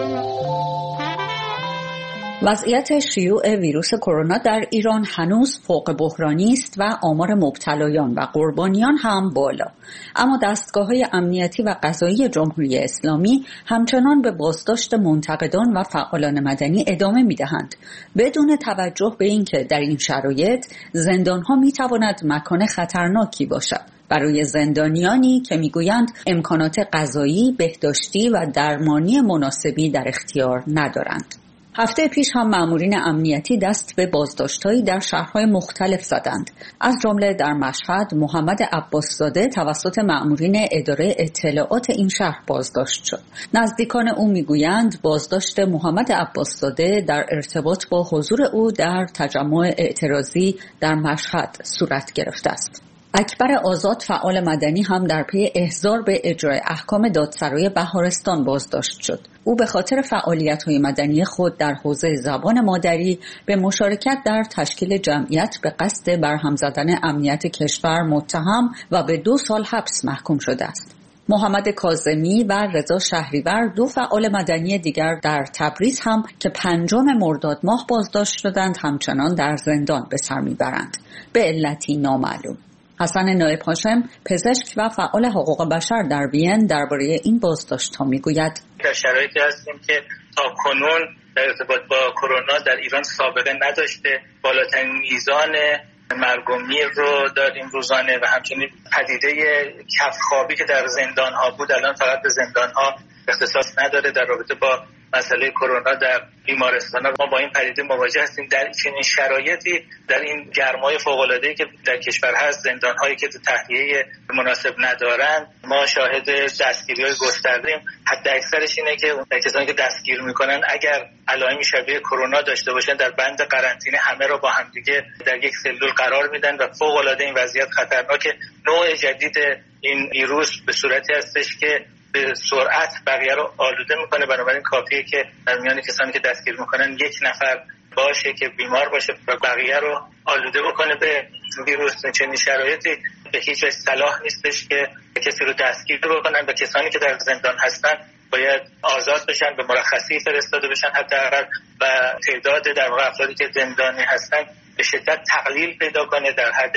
وضعیت شیوع ویروس کرونا در ایران هنوز فوق بحرانی است و آمار مبتلایان و قربانیان هم بالا. اما دستگاه‌های امنیتی و قضایی جمهوری اسلامی همچنان به بازداشت منتقدان و فعالان مدنی ادامه می‌دهند، بدون توجه به اینکه در این شرایط زندان‌ها می‌تواند مکان خطرناکی باشد برای زندانیانی که می‌گویند امکانات غذایی، بهداشتی و درمانی مناسبی در اختیار ندارند. هفته پیش هم مامورین امنیتی دست به بازداشت‌هایی در شهرهای مختلف زدند. از جمله در مشهد محمد عباس‌زاده توسط مامورین اداره اطلاعات این شهر بازداشت شد. نزدیکان او میگویند بازداشت محمد عباس‌زاده در ارتباط با حضور او در تجمع اعتراضی در مشهد صورت گرفته است. اکبر آزاد فعال مدنی هم در پی احضار به اجرای احکام دادسرای بهارستان بازداشت شد. او به خاطر فعالیت‌های مدنی خود در حوزه زبان مادری به مشارکت در تشکیل جمعیت به قصد برهم زدن امنیت کشور متهم و به 2 سال حبس محکوم شده است. محمد کاظمی و رضا شهریور، 2 فعال مدنی دیگر در تبریز هم که 5 مرداد ماه بازداشت شدند، همچنان در زندان به سر میبرند به علتی نامعلوم. حسن نایب هاشم، پزشک و فعال حقوق بشر در وین، درباره این بازداشت‌ها میگوید: در شرایطی هستیم که تا کنون در ارتباط با کرونا در ایران سابقه نداشته، بالاترین میزان مرگ و میر رو داریم روزانه و همچنین پدیده کفخوابی که در زندان‌ها بود الان فقط به زندان‌ها اختصاص نداره. در رابطه با مسئله کرونا در بیمارستان‌ها ما با این پدیده مواجه هستیم. در چنین شرایطی، در این گرمای فوق‌العاده‌ای که در کشور هست، زندان‌هایی که تهیه مناسب ندارند، ما شاهد دستگیری‌های گسترده‌ایم. حد اکثرش اینه که کسانی که دستگیر می‌کنن اگر علائم شبیه کرونا داشته باشن در بند قرنطینه همه رو با همدیگه در یک سلول قرار میدن و فوق‌العاده این وضعیت خطرناکه. نوع جدید این ویروس به صورتی هستش که به سرعت بقیه رو آلوده میکنه، بنابراین کافیه که در میان کسانی که دستگیر میکنن 1 نفر باشه که بیمار باشه و بقیه رو آلوده بکنه به ویروس. چنین شرایطی به هیچ وجه صلاح نیستش که کسی رو دستگیر بکنن و کسانی که در زندان هستن باید آزاد بشن، به مرخصی فرستاده بشن حداقل، و تعداد در واقع افرادی که زندانی هستن به شدت تقلیل پیدا کنه در حد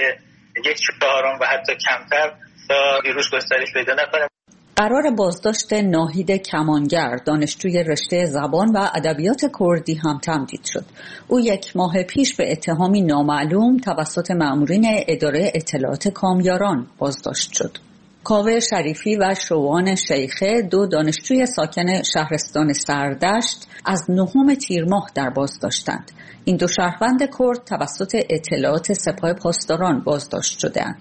1/4 و حتی کمتر تا ویروس گسترش پیدا نکنه. قرار بازداشت ناهید کمانگر، دانشجوی رشته زبان و ادبیات کردی، هم تمدید شد. او 1 ماه پیش به اتهامی نامعلوم توسط مامورین اداره اطلاعات کامیاران بازداشت شد. کاوه شریفی و شوان شیخه، 2 دانشجوی ساکن شهرستان سردشت، از 9 تیر ماه در بازداشتند. این 2 شهروند کرد توسط اطلاعات سپاه پاسداران بازداشت شدند.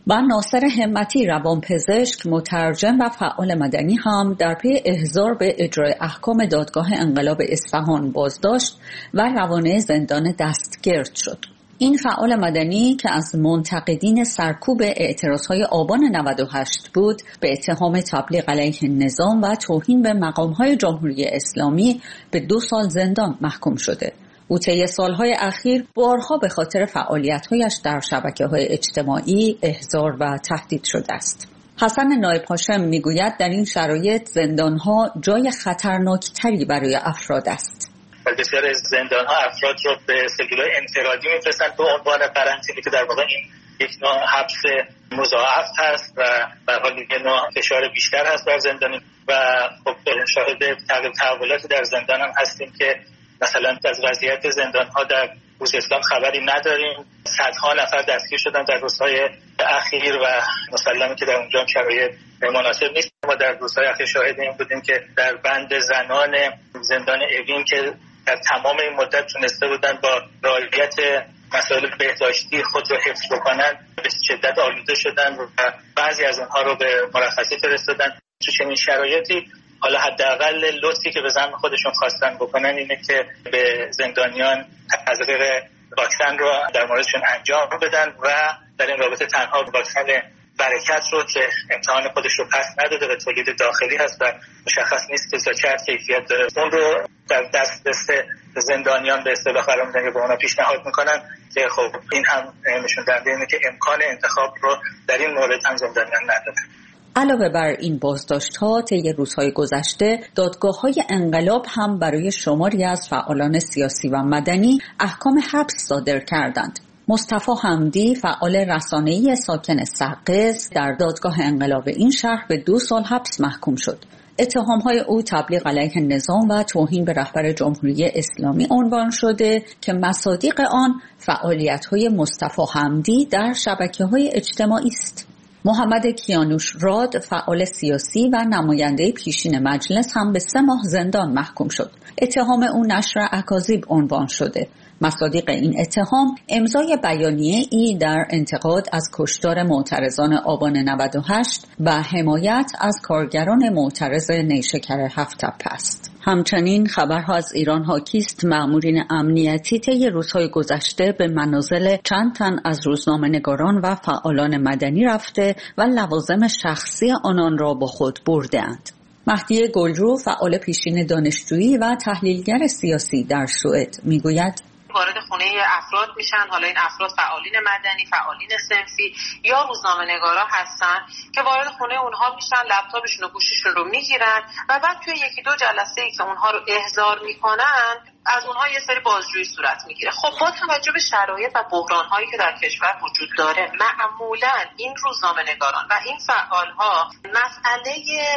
و ناصر همتی روانپزشک، مترجم و فعال مدنی هم در پی احضار به اجرای احکام دادگاه انقلاب اصفهان بازداشت و روانه زندان دستگرد شد. این فعال مدنی که از منتقدین سرکوب اعتراضهای آبان 98 بود، به اتهام تبلیغ علیه نظام و توهین به مقامهای جمهوری اسلامی به 2 سال زندان محکوم شده. او طی سالهای اخیر بارها به خاطر فعالیت‌هایش در شبکه‌های اجتماعی احضار و تهدید شده است. حسن نایب هاشم میگوید در این شرایط زندان‌ها جای خطرناکتری برای افراد است. بسیار از زندان‌ها افراد رو به سلول‌های انفرادی می‌فرستند به عنوان قرنطینه که در واقع این یک نوع حبس مضاعف هست و به حال یک نوع فشار بیشتر هست بر زندانی و خب شاهد تغییر تحولاتی در زندان هم هستیم که مثلا از وضعیت زندان‌ها در خوزستان خبری نداریم. صدها نفر دستگیر شدن در روزهای اخیر و مسلمه که در اونجا هم شرایط مناسب نیست. ما در روزهای اخیر شاهد این بودیم که در بند زنان زندان اوین که در تمام این مدت تونسته بودن با رعایت مسائل بهداشتی خود رو حفظ بکنن به شدت آلوده شدن و بعضی از اونها رو به مرخصی فرستادن. تو چنین شرایطی حالا حداقل لطفی که به زعم خودشون خواستن بکنن اینه که به زندانیان تزریق واکسن رو در موردشون انجام بدن و در این رابطه تنها واکسن برکت رو که امتحان خودش رو پس نداده و تولید داخلی هست و مشخص نیست که چه کیفیت داره، اون رو در دسترس زندانیان به اصطلاح قرار میدن که به اونا پیشنهاد میکنن که خب این هم نشون دهنده اینه که امکان انتخاب رو در این مورد هم زندانیان ندارن. علاوه بر این بازداشت‌ها طی روزهای گذشته دادگاه‌های انقلاب هم برای شماری از فعالان سیاسی و مدنی احکام حبس صادر کردند. مصطفی حمدی، فعال رسانه‌ای ساکن سقز، در دادگاه انقلاب این شهر به 2 سال حبس محکوم شد. اتهام‌های او تبلیغ علیه نظام و توهین به رهبر جمهوری اسلامی عنوان شده که مصادیق آن فعالیت‌های مصطفی حمدی در شبکه‌های اجتماعی است. محمد کیانوش راد، فعال سیاسی و نماینده پیشین مجلس هم به 3 ماه زندان محکوم شد. اتهام او نشر اکاذیب عنوان شده. مصادیق این اتهام امضای بیانیه ای در انتقاد از کشتار معترضان آبان 98 و حمایت از کارگران معترض نیشکر 7 تپه است. همچنین خبرها از ایران حاکی است مأمورین امنیتی طی روزهای گذشته به منازل چند تن از روزنامه‌نگاران و فعالان مدنی رفته و لوازم شخصی آنان را با خود برده‌اند. مهدی گلرو، فعال پیشین دانشجویی و تحلیلگر سیاسی در سوئد، میگوید وارد خونه افراد میشن، حالا این افراد فعالین مدنی، فعالین صنفی یا روزنامه‌نگارا هستن که وارد خونه اونها میشن، لپتاپشون و گوشیشون رو میگیرن و بعد توی 1-2 جلسه‌ای که اونها رو احضار میکنن از اونها یه سری بازجویی صورت میگیره. خب با توجه به شرایط و بحران‌هایی که در کشور وجود داره، معمولاً این روزنامه‌نگاران و این فعال‌ها مسئله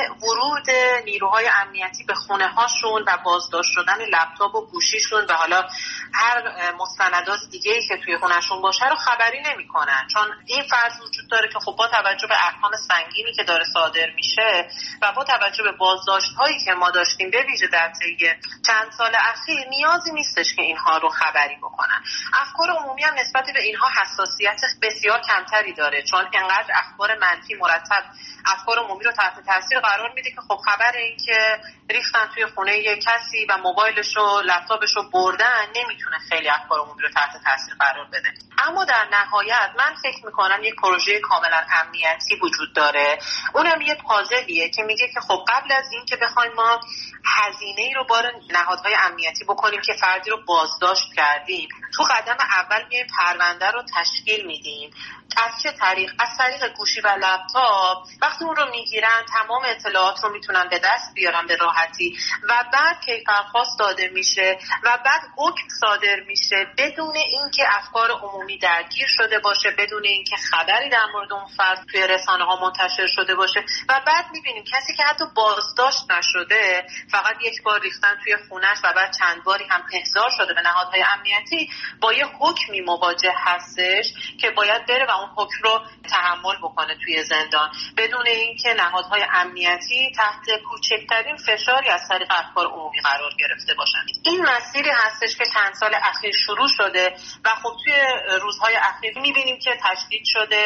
ورود نیروهای امنیتی به خونه‌هاشون و بازداشت شدن لپتاپ و گوشیشون و حالا هر مستندات دیگه‌ای که توی خونه‌شون باشه رو خبری نمی‌کنن، چون این فرض وجود داره که خب با توجه به احکام سنگینی که داره صادر میشه و با توجه به بازداشت‌هایی که ما داشتیم به ویژه در طی چند سال اخیر نیازی نیستش که اینها رو خبری بکنن. افکار عمومی هم نسبت به اینها حساسیت بسیار کمتری داره، چون انقدر اخبار منفی مرتب افکار عمومی رو تحت تاثیر قرار میده که خب خبر این که ریختن توی خونه یک کسی و موبایلش و لپتاپش رو بردن نمیتونه خیلی افکار عمومی رو تحت تاثیر قرار بده. اما در نهایت من فکر میکنم یک پروژه کاملا امنیتی وجود داره. اونم یه پازلیه که میگه که خب قبل از این که بخوایم ما هزینه‌ای رو بار نهادهای امنیتی بکنیم که فردی رو بازداشت کردیم، تو قدم اول میایم پرونده رو تشکیل میدیم. از چه طریق؟ از طریق گوشی و لپتاپ. وقتی اون رو میگیرن تمام اطلاعات رو میتونن به دست بیارن به راحتی و بعد کیفرخواست داده میشه و بعد حکم صادر میشه بدون اینکه افکار عمومی درگیر شده باشه، بدون اینکه خبری در مورد اون فرد توی رسانه‌ها منتشر شده باشه و بعد میبینیم کسی که حتی بازداشت نشده فقط یک بار ریختن توی خونش و بعد چند باری هم احضار شده به نهادهای امنیتی با یه حکمی مواجه هستش که باید بره و اون حکم رو تحمل بکنه توی زندان بدون اینکه نهادهای امنیتی تحت کوچکترین فشاری از طریق افکار عمومی قرار گرفته باشن. این مسیری هستش که چند سال اخیر شروع شده و خب توی روزهای اخیر میبینیم که تشدید شده.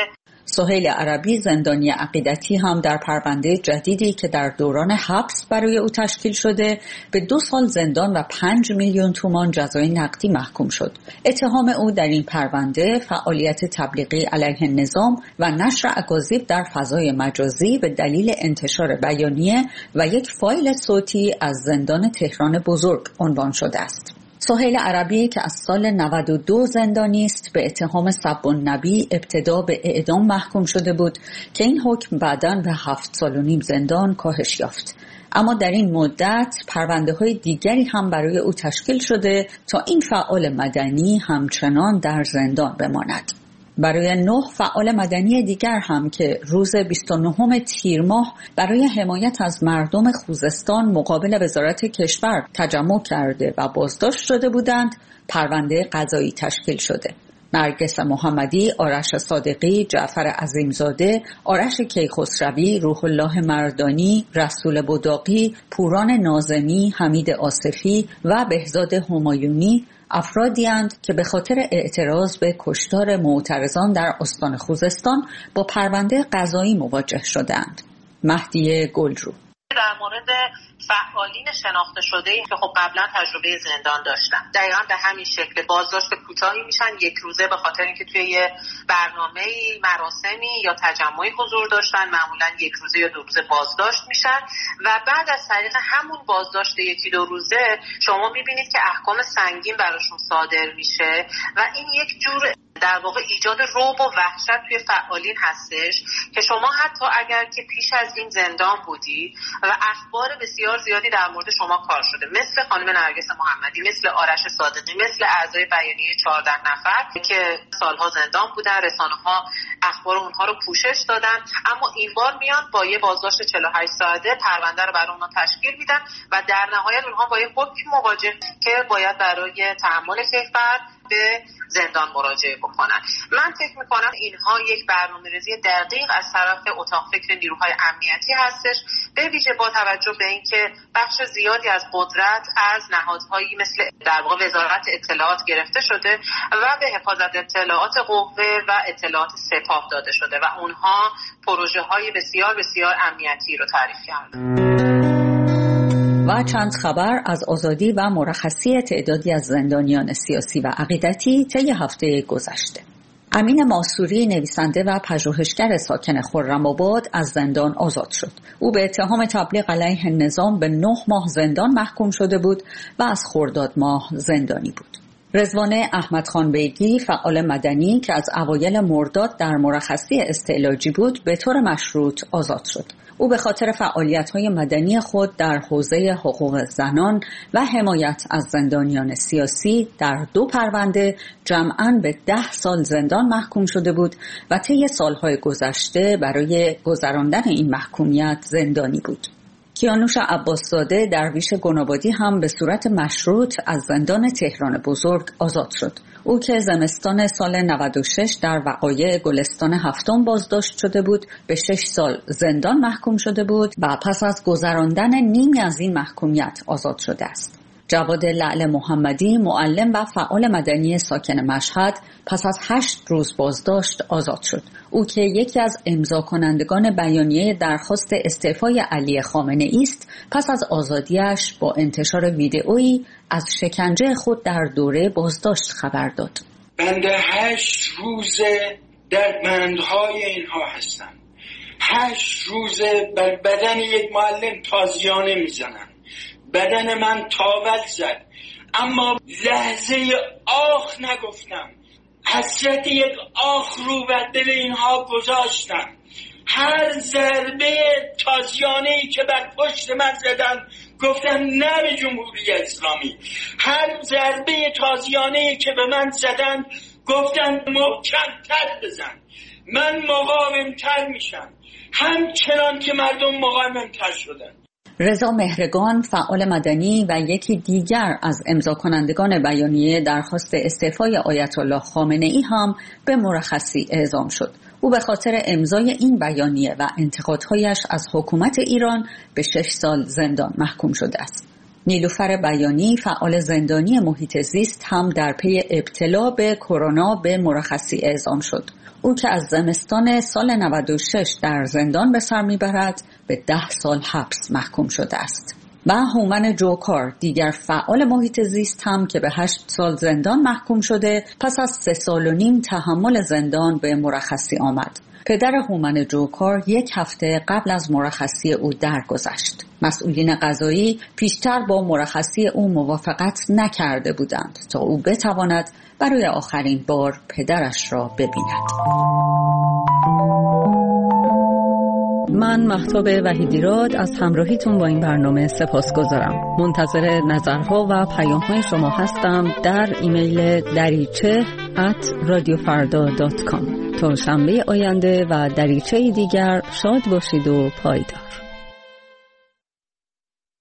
سهیل عربی زندانی عقیدتی هم در پرونده جدیدی که در دوران حبس برای او تشکیل شده به 2 سال زندان و 5 میلیون تومان جزای نقدی محکوم شد. اتهام او در این پرونده فعالیت تبلیغی علیه نظام و نشر اکاذیب در فضای مجازی به دلیل انتشار بیانیه و یک فایل صوتی از زندان تهران بزرگ عنوان شده است. سهیل عربی که از سال 92 زندانی است به اتهام سب النبی ابتدا به اعدام محکوم شده بود که این حکم بعداً به 7 سال و نیم زندان کاهش یافت. اما در این مدت پرونده‌های دیگری هم برای او تشکیل شده تا این فعال مدنی همچنان در زندان بماند. برای 9 فعال مدنی دیگر هم که روز 29 تیر ماه برای حمایت از مردم خوزستان مقابل وزارت کشور تجمع کرده و بازداشت شده بودند، پرونده قضایی تشکیل شده. نرگس محمدی، آرش صادقی، جعفر عظیمزاده، آرش کیخسروی، روح الله مردانی، رسول بداقی، پوران ناظمی، حمید آصفی و بهزاد همایونی افرادی اند که به خاطر اعتراض به کشتار معترضان در استان خوزستان با پرونده قضایی مواجه شدند. مهدی گلرو در مورد فعالین شناخته شده‌ای که خب قبلا تجربه زندان داشتن، دقیقاً به همین شکل بازداشت کوتاهی میشن، 1 روزه، به خاطر اینکه توی یه برنامه‌ای، مراسمی یا تجمعی حضور داشتن، معمولاً 1 روزه یا 2 روزه بازداشت میشن و بعد از طریق همون بازداشت 1-2 روزه شما میبینید که احکام سنگین براشون صادر میشه و این یک جور در واقع ایجاد رعب و وحشت توی فعالین هستش که شما حتی اگر که پیش از این زندان بودید و اخبار بسیار زیادی در مورد شما کار شده، مثل خانم نرگس محمدی، مثل آرش صادقی، مثل اعضای بیانیه 14 نفر که سالها زندان بودن، رسانه‌ها اخبار اونها رو پوشش دادن، اما این بار میان با یه بازداشت 48 ساعته پرونده رو برای اونها تشکیل میدن و در نهایت اونها با یه حکم مواجه که باید برای تحمل کیفر به زندان مراجعه بکنن. من فکر میکنم اینها یک برنامه‌ریزی دقیق از طرف اتاق فکر نیروهای امنیتی هستش، به ویژه با توجه به اینکه بخش زیادی از قدرت از نهادهایی مثل در واقع وزارت اطلاعات گرفته شده و به حفاظت اطلاعات قوه و اطلاعات سپاه داده شده و اونها پروژه‌های بسیار بسیار امنیتی رو تعریف کردن. و چند خبر از آزادی و مرخصی تعدادی از زندانیان سیاسی و عقیدتی طی هفته گذشته. امین ماسوری، نویسنده و پژوهشگر ساکن خرم‌آباد، از زندان آزاد شد. او به اتهام تبلیغ علیه نظام به 9 ماه زندان محکوم شده بود و از خرداد ماه زندانی بود. رضوان احمدخان بیگی، فعال مدنی که از اوایل مرداد در مرخصی استعلاجی بود، به طور مشروط آزاد شد. او به خاطر فعالیت‌های مدنی خود در حوزه حقوق زنان و حمایت از زندانیان سیاسی در 2 پرونده جمعاً به 10 سال زندان محکوم شده بود و طی سالهای گذشته برای گذراندن این محکومیت زندانی بود. کیانوش عباسزاده، درویش گنابادی، هم به صورت مشروط از زندان تهران بزرگ آزاد شد. او که زمستان سال 96 در وقایع گلستان هفتم بازداشت شده بود، به 6 سال زندان محکوم شده بود و پس از گذراندن نیمی از این محکومیت آزاد شده است. جواد لعل محمدی، معلم و فعال مدنی ساکن مشهد، پس از 8 روز بازداشت آزاد شد. او که یکی از امضا کنندگان بیانیه درخواست استعفای علی خامنه‌ای است، پس از آزادیش با انتشار ویدئویی از شکنجه خود در دوره بازداشت خبر داد. بنده 8 روزه در بندهای اینها هستم. 8 روزه بر بدن یک معلم تازیانه میزنن. بدن من تاول زد، اما لحظه آخ نگفتم. حسرت یک آخ رو بر دل اینها گذاشتم. هر ضربه تازیانه‌ای که بر پشت من زدن گفتم نه به جمهوری اسلامی. هر ضربه تازیانه‌ای که به من زدن گفتم محکم‌تر بزن، من مقاوم‌تر میشم، همچنان که مردم مقاوم‌تر شدن. رضا مهرگان، فعال مدنی و یکی دیگر از امضا کنندگان بیانیه درخواست استعفای آیت الله خامنه‌ای هم به مرخصی اعزام شد. او به خاطر امضای این بیانیه و انتقادهایش از حکومت ایران به 6 سال زندان محکوم شده است. نیلوفر بیانی، فعال زندانی محیط زیست، هم در پی ابتلا به کرونا به مرخصی اعزام شد. او که از زمستان سال 96 در زندان به سر میبرد به 10 سال حبس محکوم شده است. و هومن جوکار، دیگر فعال محیط زیست هم که به 8 سال زندان محکوم شده، پس از 3.5 سال تحمل زندان به مرخصی آمد. پدر هومن جوکار 1 هفته قبل از مرخصی او درگذشت. مسئولین قضایی پیشتر با مرخصی او موافقت نکرده بودند تا او بتواند برای آخرین بار پدرش را ببیند. من مهتاب وحیدیراد از همراهیتون با این برنامه سپاسگزارم. منتظر نظرها و پیام‌های شما هستم در ایمیل dariche@radiofarda.com. تا شنبه آینده و دریچه دیگر شاد باشید و پایدار.